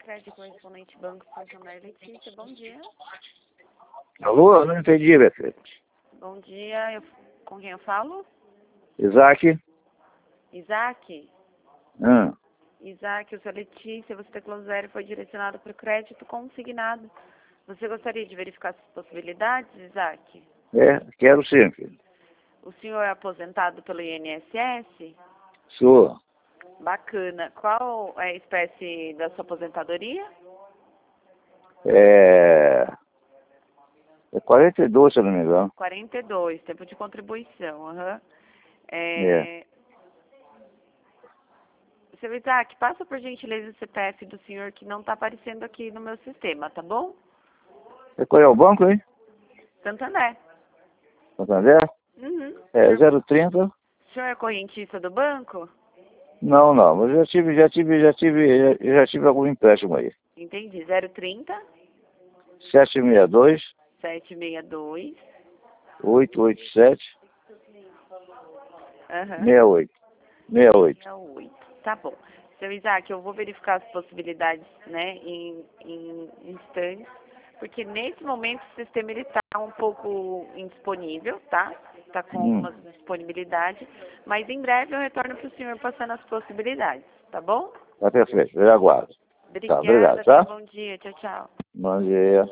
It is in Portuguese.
Crédito Correspondente Banco Santander Letícia, bom dia. Alô? Não entendi, meu filho. Bom dia, com quem eu falo? Isaac? Isaac? Ah, Isaac, eu sou Letícia, você teclou 0 foi direcionado para o crédito consignado. Você gostaria de verificar as possibilidades, Isaac? quero sim, filho. O senhor é aposentado pelo INSS? Sou. Bacana. Qual é a espécie da sua aposentadoria? É 42, se eu não me engano. 42, tempo de contribuição. Aham. É. Seu Isaac, passa por gentileza o CPF do senhor que não está aparecendo aqui no meu sistema, tá bom? Qual é o banco, hein? Santander. Santander? Uhum. 030? O senhor é correntista do banco? Não, mas já tive algum empréstimo aí. Entendi. 030 762 762 887 aham. 68. 68. 68. Tá bom. Seu Isaac, eu vou verificar as possibilidades, né, em instantes, porque nesse momento o sistema ele está um pouco indisponível, tá? Está com algumas disponibilidades, mas em breve eu retorno para o senhor passando as possibilidades, tá bom? Tá perfeito, eu aguardo. Tá, Obrigada, obrigado, tá? bom dia, tchau, tchau. Bom dia.